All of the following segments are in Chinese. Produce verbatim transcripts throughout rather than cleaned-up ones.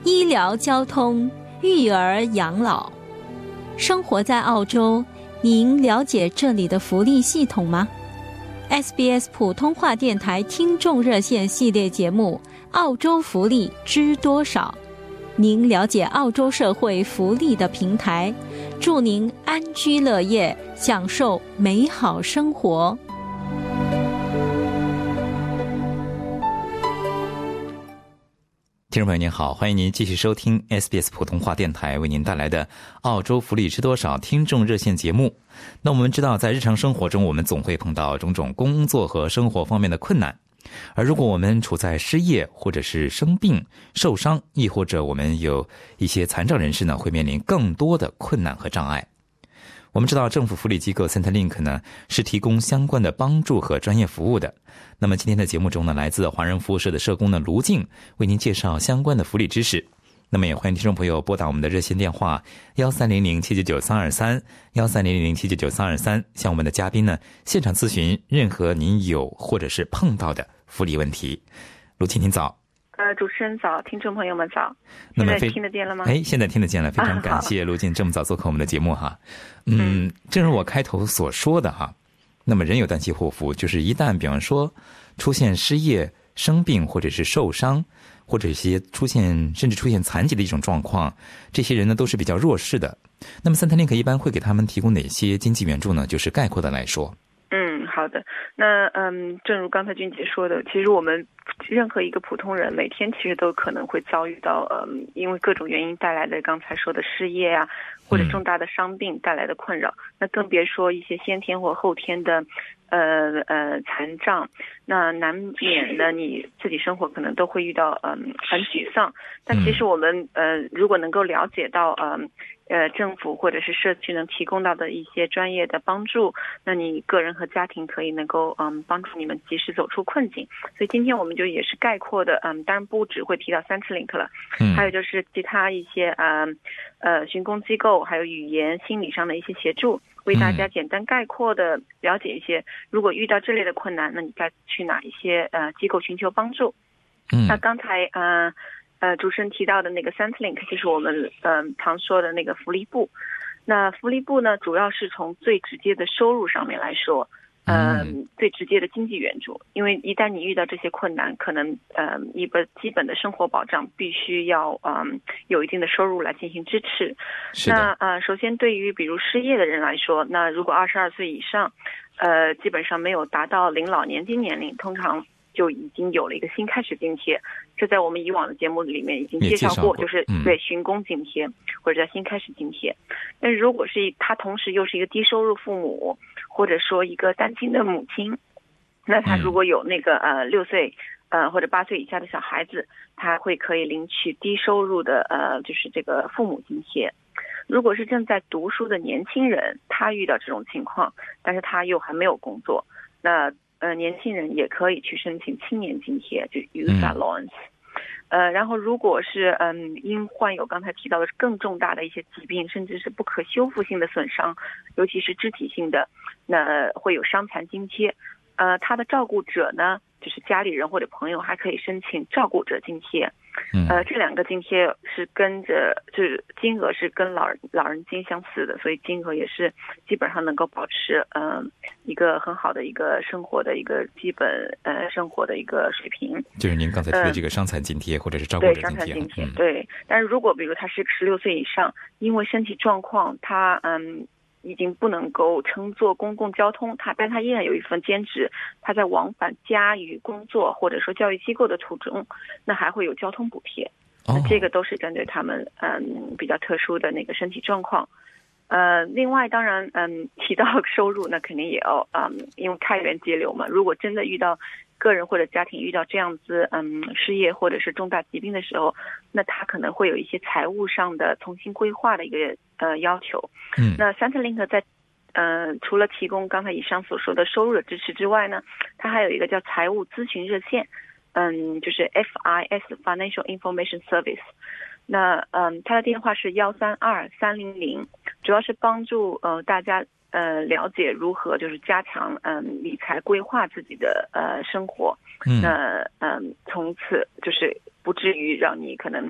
医疗、交通、育儿、养老。生活在澳洲，您了解这里的福利系统吗？ S B S 普通话电台听众热线系列节目《澳洲福利知多少》，您了解澳洲社会福利的平台，祝您安居乐业，享受美好生活。 听众朋友您好，欢迎您继续收听 S B S 普通话电台为您带来的澳洲福利知多少听众热线节目。那我们知道，在日常生活中，我们总会碰到种种工作和生活方面的困难，而如果我们处在失业或者是生病受伤，亦或者我们有一些残障人士呢，会面临更多的困难和障碍。我们知道政府福利机构 Centrelink 呢是提供相关的帮助和专业服务的。那么今天的节目中呢，来自华人服务社的社工呢卢静为您介绍相关的福利知识。那么也欢迎听众朋友拨打我们的热线电话一三零零七九九三二三 一三零零七九九三二三，向我们的嘉宾呢现场咨询任何您有或者是碰到的福利问题。卢静您早。 呃，主持人早，听众朋友们早。现在听得见了吗？ 哎，现在听得见了，非常感谢卢静这么早做客我们的节目哈。嗯，正如我开头所说的哈，那么人有旦夕祸福，就是一旦比方说出现失业、生病或者是受伤，或者一些出现甚至出现残疾的一种状况，这些人呢都是比较弱势的。那么Centrelink一般会给他们提供哪些经济援助呢？就是概括的来说。 嗯，好的。那嗯，正如刚才君姐说的，其实我们任何一个普通人每天其实都可能会遭遇到嗯，因为各种原因带来的刚才说的失业啊，或者重大的伤病带来的困扰。嗯、那更别说一些先天或后天的呃呃残障，那难免呢你自己生活可能都会遇到嗯很沮丧。但其实我们呃如果能够了解到嗯。呃，政府或者是社区能提供到的一些专业的帮助，那你个人和家庭可以能够嗯帮助你们及时走出困境。所以今天我们就也是概括的，嗯，当然不只会提到 Centrelink 了，嗯，还有就是其他一些呃呃寻工机构，还有语言、心理上的一些协助，为大家简单概括的了解一些，如果遇到这类的困难，那你该去哪一些呃机构寻求帮助？嗯，那刚才呃。呃，主持人提到的那个 Centrelink 就是我们呃常说的那个福利部。那福利部呢，主要是从最直接的收入上面来说，呃，嗯、最直接的经济援助。因为一旦你遇到这些困难，可能呃一个基本的生活保障必须要嗯、呃、有一定的收入来进行支持。那呃，首先对于比如失业的人来说，那如果二十二岁以上，呃，基本上没有达到领老年金年龄，通常就已经有了一个新开始津贴，这在我们以往的节目里面已经介绍过，绍过就是对寻工津贴、嗯、或者叫新开始津贴。但是如果是他同时又是一个低收入父母，或者说一个单亲的母亲，那他如果有那个呃六岁呃或者八岁以下的小孩子，他会可以领取低收入的呃就是这个父母津贴。如果是正在读书的年轻人，他遇到这种情况，但是他又还没有工作，那呃，年轻人也可以去申请青年津贴，就 Youth Allowance。呃，然后如果是嗯因患有刚才提到的更重大的一些疾病，甚至是不可修复性的损伤，尤其是肢体性的，那会有伤残津贴。呃，他的照顾者呢，就是家里人或者朋友，还可以申请照顾者津贴。呃，这两个津贴是跟着，就是金额是跟老人老人金相似的，所以金额也是基本上能够保持嗯、呃、一个很好的一个生活的一个基本呃生活的一个水平。 就是您刚才提的这个伤残津贴、呃、或者是照顾者津贴。 对，伤残津贴、嗯、对。但是如果比如他是十六岁以上，因为身体状况他嗯。已经不能够乘坐公共交通，他但他依然有一份兼职，他在往返家与工作或者说教育机构的途中，那还会有交通补贴。那这个都是针对他们嗯比较特殊的那个身体状况。呃，另外当然嗯提到收入，那肯定也要嗯因为开源节流嘛。如果真的遇到个人或者家庭遇到这样子嗯失业或者是重大疾病的时候，那他可能会有一些财务上的重新规划的一个呃要求。嗯，那 Centrelink 在呃除了提供刚才以上所说的收入的支持之外呢，它还有一个叫财务咨询热线，嗯，就是 F I S Financial Information Service。那嗯，它的电话是幺三二三零零，主要是帮助呃大家呃了解如何就是加强嗯、呃、理财规划自己的呃生活。嗯，那嗯从此就是不至于让你可能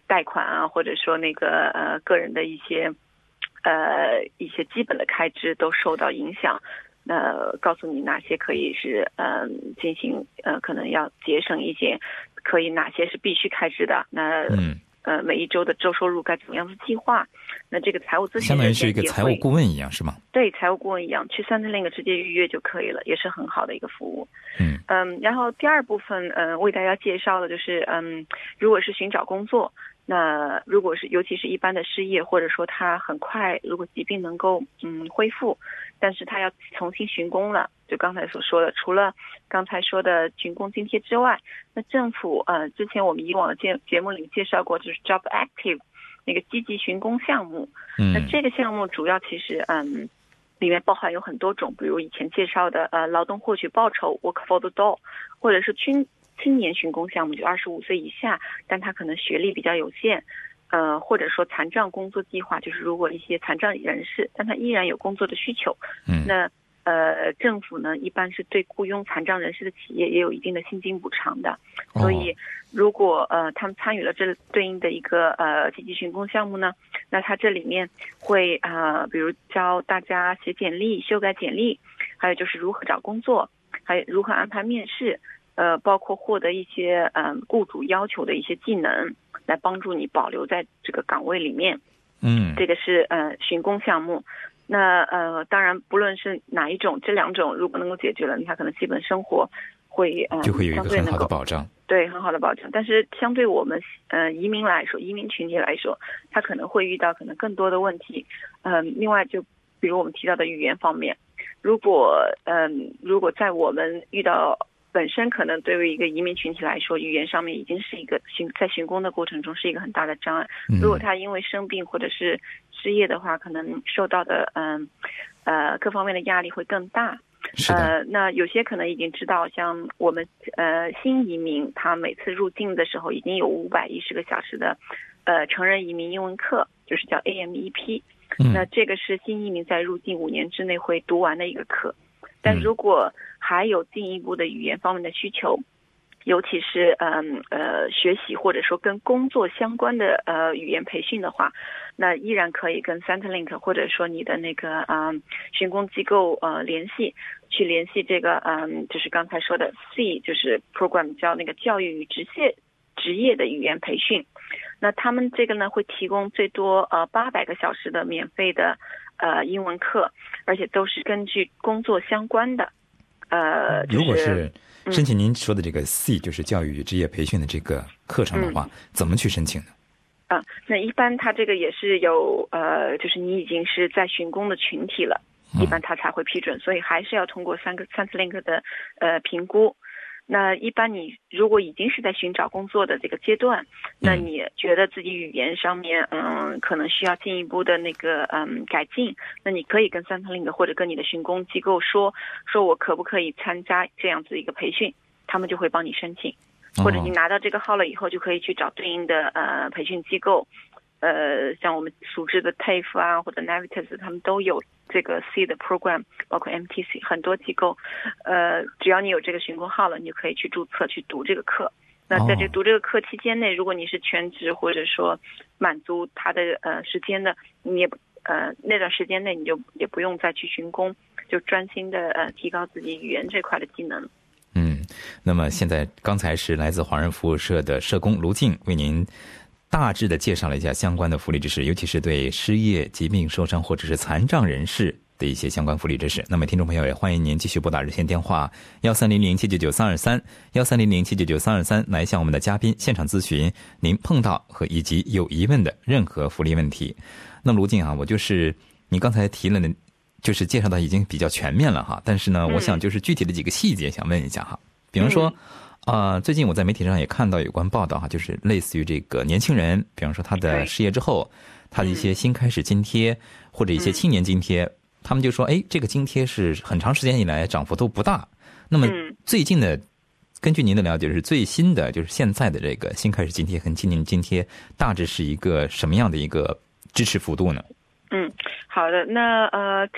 贷款啊，或者说那个呃个人的一些呃一些基本的开支都受到影响。那告诉你哪些可以是嗯、呃、进行呃可能要节省一些，可以哪些是必须开支的。那嗯呃每一周的周收入该怎么样的计划？那这个财务咨询相当于是一个财务顾问一样是吗？ 对，财务顾问一样，去 Centrelink 直接预约就可以了，也是很好的一个服务。 嗯嗯，然后第二部分嗯、呃、为大家介绍的就是嗯如果是寻找工作。那如果是尤其是一般的失业，或者说他很快如果疾病能够嗯恢复，但是他要重新寻工了，就刚才所说的，除了刚才说的寻工津贴之外，那政府呃之前我们以往的节节目里介绍过，就是 Job Active 那个积极寻工项目。 嗯， 那这个项目主要其实嗯里面包含有很多种，比如以前介绍的呃劳动获取报酬 Work for the Dollar， 或者是青青年寻工项目，就二十五岁以下，但他可能学历比较有限，呃，或者说残障工作计划，就是如果一些残障人士，但他依然有工作的需求， 嗯， 那呃，政府呢一般是对雇佣残障人士的企业也有一定的薪金补偿的， 哦、 所以如果呃他们参与了这对应的一个呃积极寻工项目呢，那他这里面会呃，比如教大家写简历、修改简历，还有就是如何找工作，还有如何安排面试。呃，包括获得一些嗯、呃、雇主要求的一些技能，来帮助你保留在这个岗位里面。 嗯， 这个是呃寻工项目。那呃，当然不论是哪一种，这两种如果能够解决了，你看可能基本生活会呃就会有一个很好的保障。 对，很好的保障。但是相对我们呃移民来说，移民群体来说，他可能会遇到可能更多的问题。嗯、呃，另外就比如我们提到的语言方面，如果嗯、呃、如果在我们遇到本身可能对于一个移民群体来说，语言上面已经是一个寻在寻工的过程中是一个很大的障碍。如果他因为生病或者是失业的话，可能受到的嗯 呃, 呃各方面的压力会更大。 是的。 呃，那有些可能已经知道，像我们呃新移民，他每次入境的时候已经有五百一十个小时的呃成人移民英文课，就是叫 A M E P。 嗯、 那这个是新移民在入境五年之内会读完的一个课。但如果还有进一步的语言方面的需求，尤其是嗯 呃, 呃学习或者说跟工作相关的呃语言培训的话，那依然可以跟 Centrelink 或者说你的那个嗯寻工机构呃联系，去联系这个嗯就是刚才说的 C 就是 program 叫那个教育与职业职业的语言培训。那他们这个呢会提供最多呃八百个小时的免费的呃英文课，而且都是根据工作相关的。呃，就是、 如果是申请您说的这个 C、嗯、就是教育与职业培训的这个课程的话、嗯、怎么去申请呢？ 啊，那一般他这个也是有呃，就是你已经是在寻工的群体了，一般他才会批准，嗯、所以还是要通过三个 Centrelink 的呃评估。那一般你如果已经是在寻找工作的这个阶段，那你觉得自己语言上面嗯可能需要进一步的那个嗯改进，那你可以跟 Centrelink 或者跟你的寻工机构说说我可不可以参加这样子一个培训，他们就会帮你申请，或者你拿到这个号了以后就可以去找对应的呃培训机构，呃像我们熟知的 T A F E 啊或者 Navitas 他们都有这个 C 的 program， 包括 M T C 很多机构，呃，只要你有这个寻工号了，你就可以去注册去读这个课。那在这读这个课期间内，如果你是全职或者说满足他的呃时间的，你也呃那段时间内你就也不用再去寻工，就专心的呃提高自己语言这块的技能。 嗯，那么现在刚才是来自华人服务社的社工卢静为您大致的介绍了一下相关的福利知识，尤其是对失业、疾病、受伤或者是残障人士的一些相关福利知识。那么听众朋友也欢迎您继续拨打热线电话幺三零零七九九三二三幺三零零七九九三二三来向我们的嘉宾现场咨询您碰到和以及有疑问的任何福利问题。那卢静啊，我就是你刚才提了呢，就是介绍的已经比较全面了哈，但是呢， 嗯、 我想就是具体的几个细节想问一下哈，比方说。嗯啊、呃，最近我在媒体上也看到有关报道哈，就是类似于这个年轻人，比方说他的失业之后，他的一些新开始津贴、嗯、或者一些青年津贴、嗯，他们就说，哎，这个津贴是很长时间以来涨幅都不大。那么最近的，根据您的了解，是最新的，就是现在的这个新开始津贴和青年津贴，大致是一个什么样的一个支持幅度呢？ 嗯，好的，那呃这。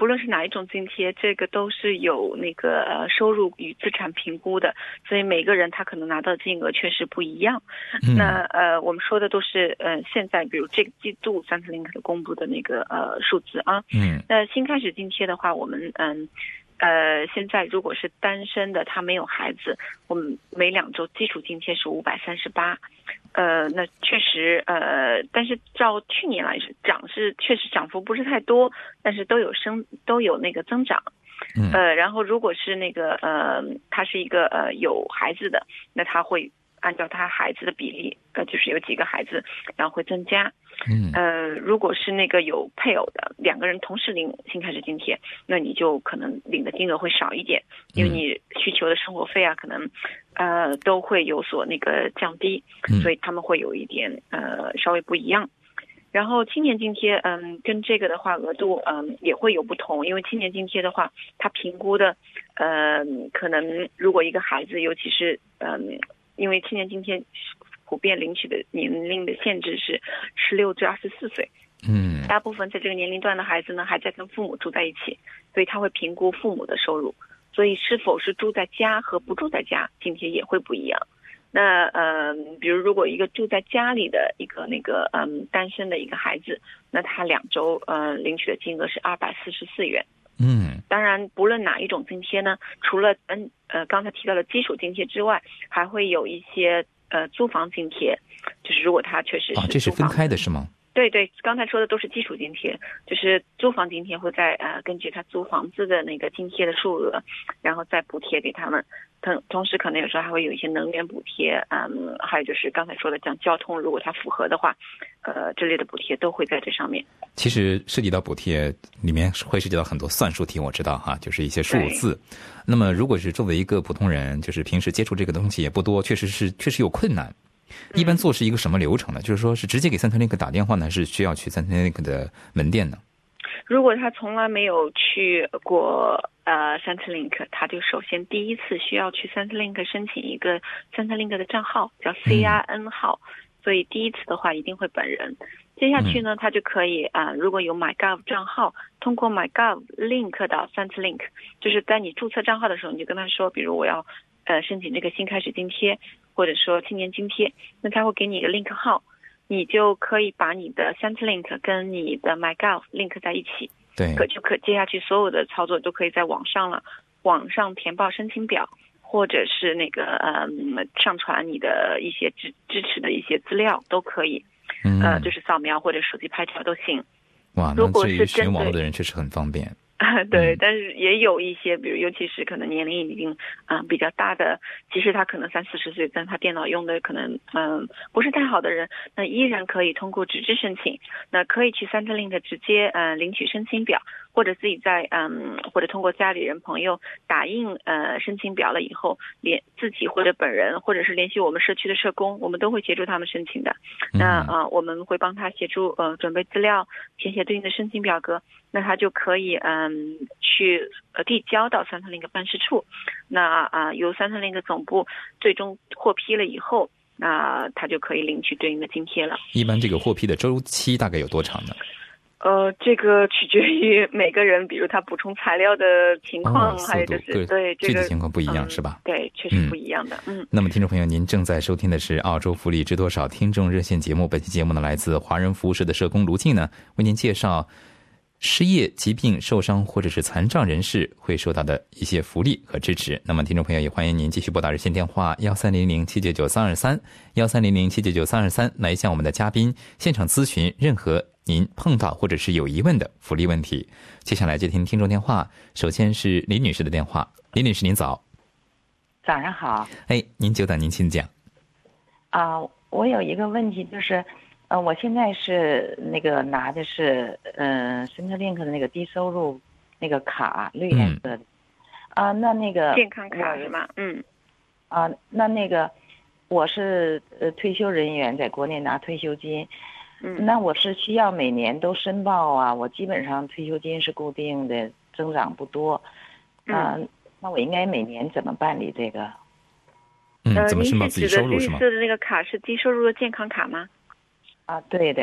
不论是哪一种津贴，这个都是有那个呃收入与资产评估的，所以每个人他可能拿到的金额确实不一样。 嗯、 那呃，我们说的都是呃现在比如这个季度 Centrelink 的公布的那个呃数字啊。 嗯。 那新开始津贴的话，我们嗯。呃，现在如果是单身的，他没有孩子，我们每两周基础津贴是五百三十八，呃，那确实呃，但是照去年来讲是确实涨幅不是太多，但是都有升都有那个增长。呃，然后如果是那个呃，他是一个呃有孩子的，那他会按照他孩子的比例，呃，就是有几个孩子，然后会增加。 嗯， 呃，如果是那个有配偶的，两个人同时领新开始津贴，那你就可能领的金额会少一点，因为你需求的生活费啊，可能呃都会有所那个降低，所以他们会有一点呃稍微不一样。然后青年津贴，嗯，跟这个的话额度，嗯，也会有不同，因为青年津贴的话，它评估的，呃，可能如果一个孩子，尤其是嗯，因为青年津贴普遍领取的年龄的限制是十六至二十四岁， 嗯， 大部分在这个年龄段的孩子呢，还在跟父母住在一起，所以他会评估父母的收入，所以是否是住在家和不住在家，津贴也会不一样。那呃，比如如果一个住在家里的一个那个嗯单身的一个孩子，那他两周呃领取的金额是二百四十四元。 嗯， 当然，不论哪一种津贴呢，除了嗯呃刚才提到的基础津贴之外，还会有一些呃租房津贴，就是如果他确实是啊，这是分开的是吗？ 对对，刚才说的都是基础津贴，就是租房津贴会在呃根据他租房子的那个津贴的数额，然后再补贴给他们。同同时可能有时候还会有一些能源补贴，嗯，还有就是刚才说的讲交通，如果它符合的话，呃，这类的补贴都会在这上面。 其实涉及到补贴里面会涉及到很多算术题，我知道哈，就是一些数字。那么如果是作为一个普通人，就是平时接触这个东西也不多，确实是确实有困难。一般做是一个什么流程呢？嗯、就是说是直接给Centrelink打电话呢，还是需要去Centrelink的门店呢？ 如果他从来没有去过呃 Centrelink， 他就首先第一次需要去 Centrelink 申请一个 Centrelink 的账号，叫 C R N 号、嗯，所以第一次的话一定会本人。接下去呢，他就可以啊、呃，如果有 MyGov 账号，通过 MyGov link 到 Centrelink， 就是在你注册账号的时候，你就跟他说，比如我要呃申请这个新开始津贴，或者说青年津贴，那他会给你一个 link 号。你就可以把你的 Centrelink 跟你的 MyGov link 在一起， 对， 可就可接下去所有的操作都可以在网上了，网上填报申请表，或者是那个呃上传你的一些支支持的一些资料都可以， 嗯、 呃就是扫描或者手机拍照都行。 哇， 如果是使用网络的人确实很方便。 对，但是也有一些，比如尤其是可能年龄已经啊、呃、比较大的，其实他可能三四十岁，但他电脑用的可能嗯、呃、不是太好的人，那依然可以通过纸质申请，那可以去 Centrelink 直接呃领取申请表，或者自己在嗯或者通过家里人朋友打印呃申请表了以后，联自己或者本人或者是联系我们社区的社工，我们都会协助他们申请的。那呃我们会帮他协助呃准备资料，填写对应的申请表格。那他就可以嗯去呃递交到Centrelink办事处，那啊、呃、由Centrelink总部最终获批了以后，那他就可以领取对应的津贴了。 一般这个获批的周期大概有多长呢？ 呃，这个取决于每个人，比如他补充材料的情况， 哦、 还有就是对这个具体情况不一样、 嗯、 是吧？ 对，确实不一样的。嗯。 那么，听众朋友，您正在收听的是澳洲福利知多少听众热线节目。本期节目呢，来自华人服务社的社工卢静呢，为您介绍失业、疾病、受伤或者是残障人士会受到的一些福利和支持。那么听众朋友也欢迎您继续拨打热线电话幺三零零七九九三二三幺三零零七九九三二三来向我们的嘉宾现场咨询任何您碰到或者是有疑问的福利问题。接下来接听听众电话，首先是李女士的电话。李女士您早。 早上好。 哎，您久等，您请讲。 啊、呃，我有一个问题就是。呃，我现在是那个拿的是呃 Centrelink 的那个低收入那个卡，绿颜色的。啊、嗯呃，那那个健康卡是吗？嗯。 啊、呃，那那个我是呃退休人员，在国内拿退休金。 嗯。 那我是需要每年都申报啊？我基本上退休金是固定的，增长不多。啊、呃嗯。 那我应该每年怎么办理这个？ 嗯，怎么申报自己收入是吗？ 呃，您是指的绿色的那个卡是低收入的健康卡吗？ 啊，对的。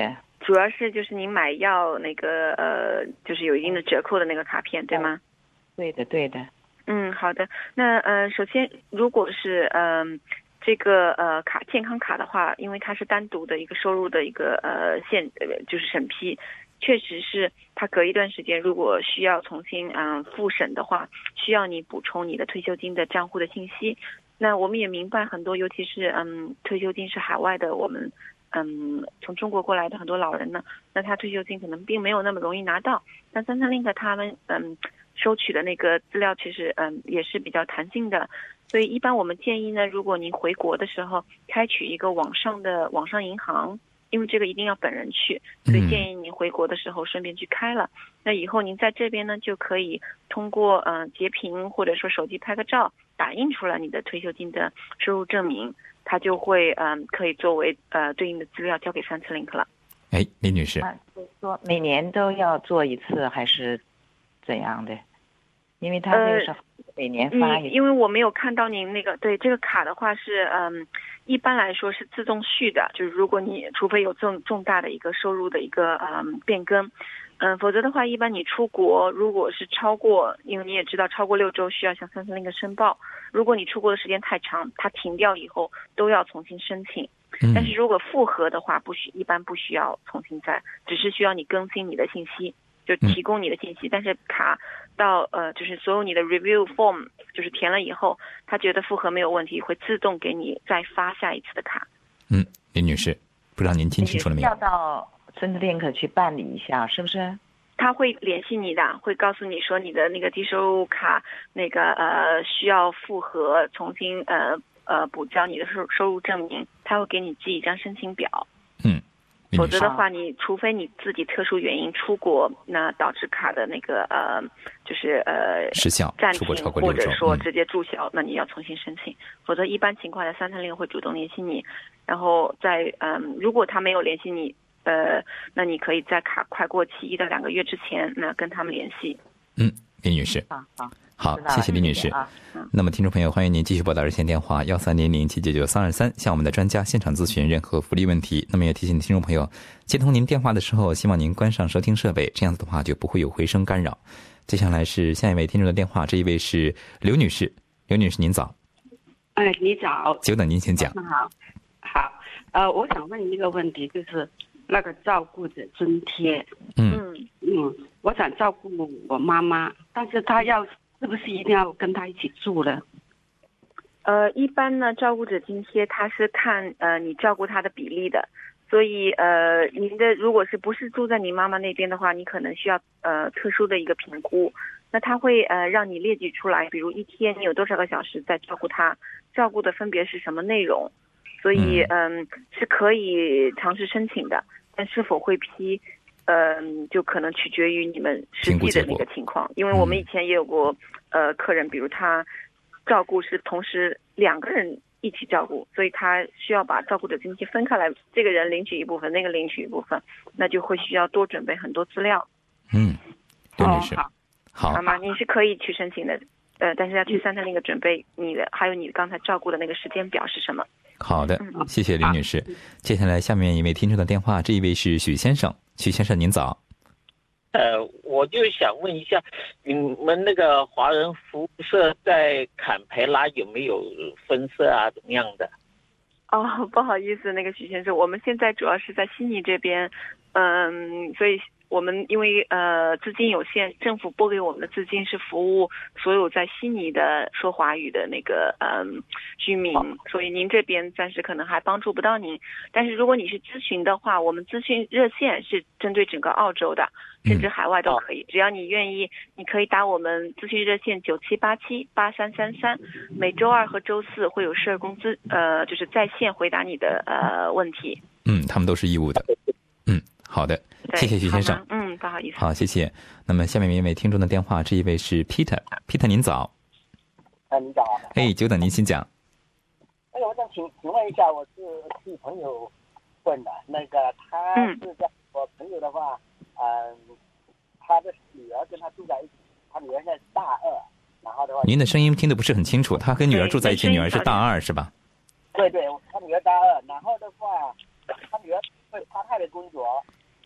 主要是就是您买药那个呃，就是有一定的折扣的那个卡片，对吗？ 对的，对的。 嗯，好的。那呃，首先如果是嗯、呃、这个呃卡健康卡的话，因为它是单独的一个收入的一个呃限呃就是审批，确实是它隔一段时间如果需要重新嗯、呃、复审的话，需要你补充你的退休金的账户的信息。那我们也明白很多，尤其是嗯退休金是海外的，我们嗯从中国过来的很多老人呢，那他退休金可能并没有那么容易拿到。那三三 link 他们嗯收取的那个资料其实嗯也是比较弹性的，所以一般我们建议呢，如果您回国的时候开取一个网上的网上银行，因为这个一定要本人去，所以建议您回国的时候顺便去开了。嗯、那以后您在这边呢就可以通过嗯、呃、截屏或者说手机拍个照，打印出来你的退休金的收入证明，它就会嗯、呃、可以作为呃对应的资料交给三次 link 了。 哎，李女士， 啊，就是说每年都要做一次还是怎样的？因为他这个是每年发一次、 呃嗯。因为我没有看到您那个，对这个卡的话是嗯，一般来说是自动续的，就是如果你除非有重重大的一个收入的一个嗯变更，嗯，否则的话，一般你出国如果是超过，因为你也知道超过六周需要向三三 link 申报，如果你出国的时间太长，它停掉以后都要重新申请。但是如果复核的话，不需一般不需要重新再，只是需要你更新你的信息，就提供你的信息。但是卡到呃，就是所有你的 review form 就是填了以后，他觉得复核没有问题，会自动给你再发下一次的卡。 嗯，林女士，不知道您听清楚了没有？ 要到三次 link 去办理一下，是不是？ 他会联系你的，会告诉你说你的那个低收入卡那个呃需要复核，重新呃。呃，补交你的收收入证明，他会给你寄一张申请表。 嗯， 否则的话，你除非你自己特殊原因出国，那导致卡的那个呃，就是呃失效暂停， 出国超过六周， 或者说直接注销，嗯、那你要重新申请。否则一般情况下，三三零会主动联系你，然后在嗯、呃，如果他没有联系你，呃，那你可以在卡快过期一到两个月之前，那跟他们联系。 嗯，李女士。 好好。 好，谢谢李女士。 啊嗯、 那么，听众朋友，欢迎您继续拨打热线电话幺三零零七九九三二三，向我们的专家现场咨询任何福利问题。那么，也提醒听众朋友，接通您电话的时候，希望您关上收听设备，这样子的话就不会有回声干扰。接下来是下一位听众的电话，这一位是刘女士。刘女士，您早。 哎，你早。 久等您请讲。 好，好，呃，我想问一个问题，就是那个照顾者津贴。 嗯嗯，我想照顾我妈妈，但是她要。是不是一定要跟他一起住呢？ 呃，一般呢，照顾者津贴它是看呃你照顾他的比例的，所以呃您的如果是不是住在你妈妈那边的话，你可能需要呃特殊的一个评估，那他会呃让你列举出来，比如一天你有多少个小时在照顾他，照顾的分别是什么内容，所以嗯、呃、是可以尝试申请的，但是否会批？嗯，就可能取决于你们实际的那个情况，因为我们以前也有过，呃，客人，比如他照顾是同时两个人一起照顾，所以他需要把照顾者津贴分开来，这个人领取一部分，那个领取一部分，那就会需要多准备很多资料。 嗯，刘女士， 好， 好， 好吗？你是可以去申请的，呃，但是要去三三那个准备你的，还有你刚才照顾的那个时间表是什么？ 好的， 嗯、 谢谢刘女士。接下来下面一位听众的电话，这一位是许先生。许先生您早。 呃，我就想问一下，你们那个华人服务社在坎培拉有没有分社啊？怎么样的？ 哦，不好意思，那个许先生，我们现在主要是在悉尼这边，嗯，所以我们因为呃资金有限，政府拨给我们的资金是服务所有在悉尼的说华语的那个嗯居民，所以您这边暂时可能还帮助不到您。但是如果你是咨询的话，我们咨询热线是针对整个澳洲的，甚至海外都可以，只要你愿意，你可以打我们咨询热线九七八七八三三三，每周二和周四会有社工咨呃就是在线回答你的呃问题。 嗯，他们都是义务的。嗯，好的，谢谢徐先生。 嗯，不好意思。 好，谢谢。那么下面一位听众的电话，这一位是 Peter，Peter 您早。 哎，你早。 哎，久等您请讲。 哎，我想请请问一下，我是替朋友问的，那个他是在、嗯、我朋友的话，嗯，他的女儿跟他住在一起，他女儿现在是大二，然后的话， 您的声音听得不是很清楚，他跟女儿住在一起，女儿是大二是吧？ 对对，他女儿大二，然后的话，他女儿会 part time 的工作，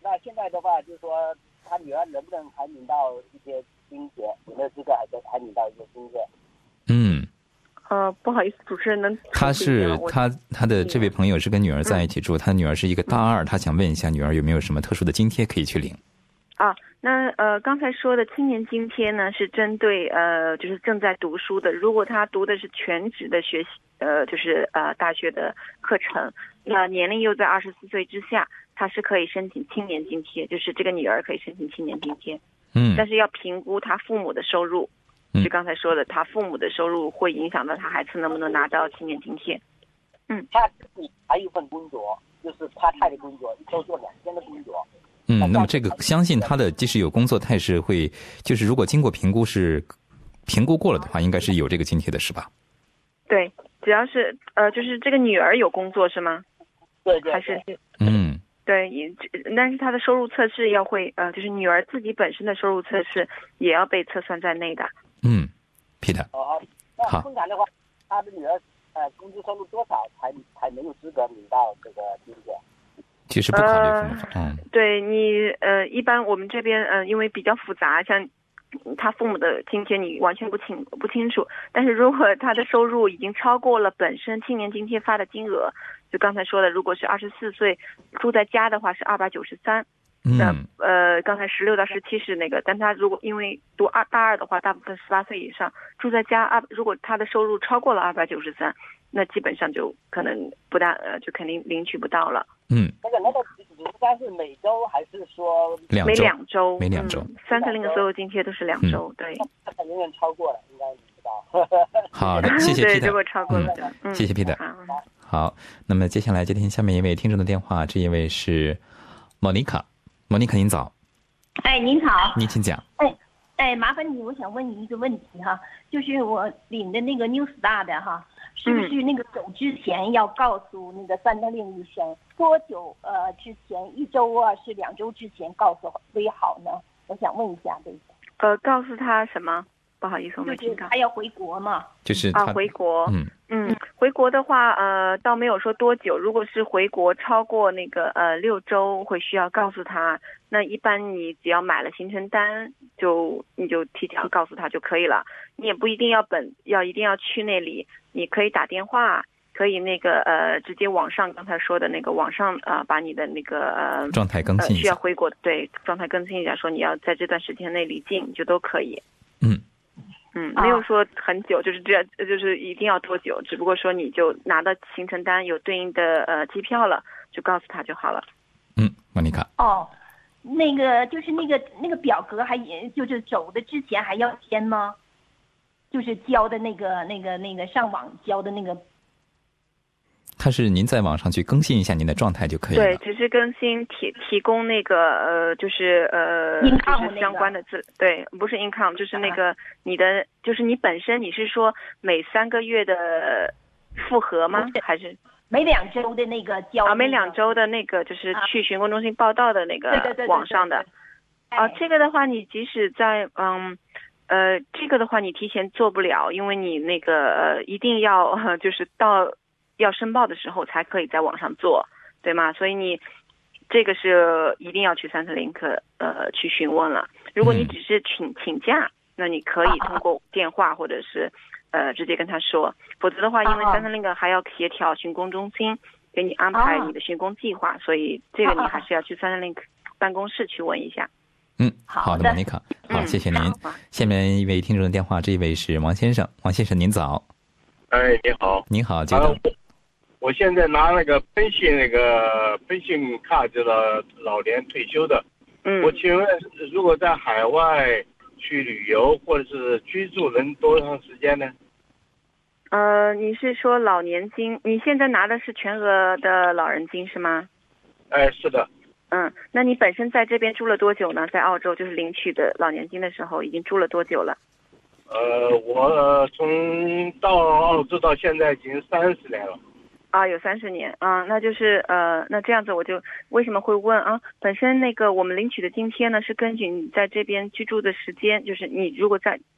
那现在的话，就是说他女儿能不能还领到一些津贴？有没有资格还还领到一些津贴？ 嗯。 呃，不好意思，主持人能他是他他的这位朋友是跟女儿在一起住，嗯、他女儿是一个大二，他想问一下女儿有没有什么特殊的津贴可以去领。 啊，那呃刚才说的青年津贴呢，是针对呃就是正在读书的，如果他读的是全职的学习，呃就是呃大学的课程，那年龄又在二十四岁之下，他是可以申请青年津贴，就是这个女儿可以申请青年津贴。 嗯， 但是要评估他父母的收入。就刚才说的，他父母的收入会影响到他孩子能不能拿到青年津贴。嗯， 他自己还有一份工作，就是他太的工作，一周做两天的工作。 嗯，那么这个相信他的即使有工作，他也是会，就是如果经过评估是评估过了的话，应该是有这个津贴的，是吧？ 对，只要是呃，就是这个女儿有工作是吗？ 对对。 还是嗯。 对，也但是他的收入测试要会呃，就是女儿自己本身的收入测试也要被测算在内的。 嗯 ，Peter。 哦，那通常的话，他的女儿呃工资收入多少才才没有资格领到这个津贴？ 其实不考虑父母。嗯、呃， 对你呃，一般我们这边呃，因为比较复杂，像他父母的津贴你完全不清不清楚。但是如果他的收入已经超过了本身青年津贴发的金额，就刚才说的，如果是二十四岁住在家的话是二百九十三。那呃，刚才十六到十七是那个，但他如果因为读二大二的话，大部分十八岁以上住在家二，如果他的收入超过了二百九十三，那基本上就可能不大呃，就肯定领取不到了。 嗯， 那个那个九十三是每周还是说每两周？ 每两周， 三三零的所有津贴都是两周，嗯、对。 他永远超过了，应该领不到。 好的，谢谢 Peter。 对，如果超过了， 嗯嗯、谢谢 Peter。 嗯、 好，那么接下来接听下面一位听众的电话，这一位是莫妮卡。莫妮卡，您早。 哎，您好。 您请讲。 哎，哎，麻烦你，我想问你一个问题哈，就是我领的那个 New Star 的哈，是不是那个走之前要告诉那个三登令医生多久呃之前，一周啊是两周之前告诉为好呢？我想问一下这个。 呃，告诉他什么？不好意思，我没听到。 就是他要回国嘛？ 就是啊，回国。 嗯嗯，回国的话，呃，倒没有说多久。如果是回国超过那个呃六周，会需要告诉他。那一般你只要买了行程单，就你就提前告诉他就可以了。你也不一定要本要一定要去那里，你可以打电话，可以那个呃直接网上刚才说的那个网上啊、呃，把你的那个呃状态更新一下、 呃，需要回国的对状态更新一下，说你要在这段时间内离境，就都可以。 嗯。 嗯，没有说很久，就是这样，就是一定要多久，只不过说你就拿到行程单有对应的呃机票了，就告诉他就好了。 嗯，莫妮卡。 哦，那个就是那个那个表格还就是走的之前还要填吗？就是交的那个那个那个上网交的那个。 它是您在网上去更新一下您的状态就可以了。 对，只是更新提提供那个呃，就是呃，就是相关的字，对，不是 income， 就是那个你的，就是你本身你是说每三个月的复核吗？还是每两周的那个交？ 啊，每两周的那个就是去询问中心报到的那个网上的。啊，这个的话，你即使在嗯。呃，这个的话你提前做不了，因为你那个呃一定要、呃、就是到要申报的时候才可以在网上做，对吗？所以你这个是一定要去三特林克呃去询问了。如果你只是请请假，那你可以通过电话或者是呃直接跟他说，否则的话，因为三特林克还要协调巡工中心给你安排你的巡工计划，所以这个你还是要去三特林克办公室去问一下。 嗯，好的，莫妮卡，好，谢谢您。下面一位听众的电话，这一位是王先生，王先生您早。 哎，你好。 您好，久等。 啊、我, 我现在拿那个奔信那个奔信卡，就是老年退休的。 嗯。 我请问，如果在海外去旅游或者是居住，能多长时间呢？ 呃，你是说老年金？你现在拿的是全额的老人金是吗？ 哎，是的。 嗯，那你本身在这边住了多久呢？在澳洲就是领取的老年金的时候，已经住了多久了？ 呃，我从到澳洲到现在已经三十年了。 啊，有三十年啊，那就是呃，那这样子我就为什么会问啊？本身那个我们领取的津贴呢，是根据你在这边居住的时间，就是你如果在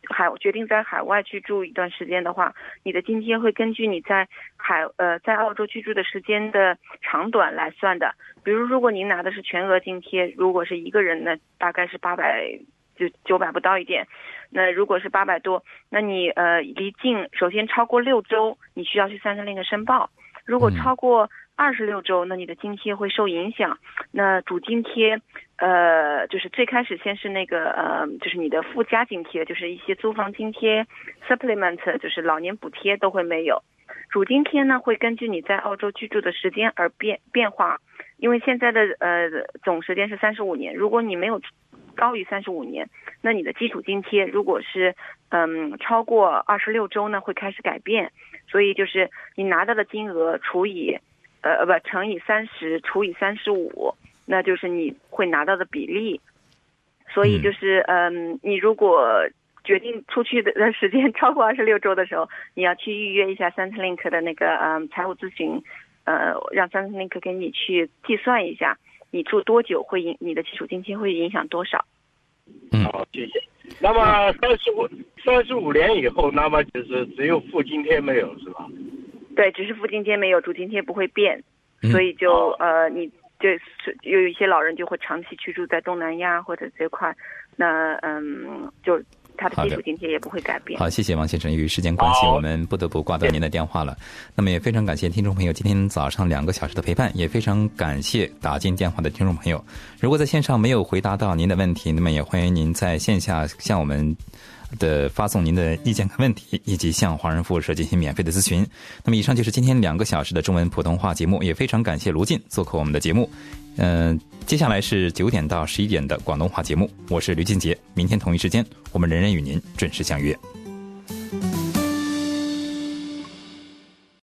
海决定在海外居住一段时间的话，你的津贴会根据你在海呃在澳洲居住的时间的长短来算的。比如如果您拿的是全额津贴，如果是一个人呢，大概是八百就九百不到一点。那如果是八百多，那你呃离境首先超过六周，你需要去三三零申报。如果超过二十六周，那你的津贴会受影响。那主津贴，呃，就是最开始先是那个呃，就是你的附加津贴，就是一些租房津贴 ，supplement， 就是老年补贴都会没有。主津贴呢会根据你在澳洲居住的时间而变变化，因为现在的呃总时间是三十五年，如果你没有高于三十五年，那你的基础津贴如果是嗯超过二十六周呢会开始改变，所以就是你拿到的金额除以呃不乘以三十除以三十五，那就是你会拿到的比例。所以就是嗯你如果决定出去的时间超过二十六周的时候，你要去预约一下 Centrelink 的那个嗯财务咨询，呃让 Centrelink 给你去计算一下你住多久会影你的基础津贴会影响多少。 嗯，好，谢谢。那么三十五三十五年以后，那么就是只有付津贴没有是吧？ 对，只是付津贴没有，主津贴不会变，所以就、嗯、呃你就有一些老人就会长期居住在东南亚或者这块，那嗯就他的基础津贴也不会改变。 好，谢谢王先生。由于时间关系，我们不得不挂断您的电话了。那么也非常感谢听众朋友今天早上两个小时的陪伴，也非常感谢打进电话的听众朋友。如果在线上没有回答到您的问题，那么也欢迎您在线下向我们的发送您的意见和问题，以及向华人服务社进行免费的咨询。那么以上就是今天两个小时的中文普通话节目，也非常感谢卢进做客我们的节目。嗯、呃，接下来是九点到十一点的广东话节目，我是吕俊杰。明天同一时间，我们人人与您准时相约。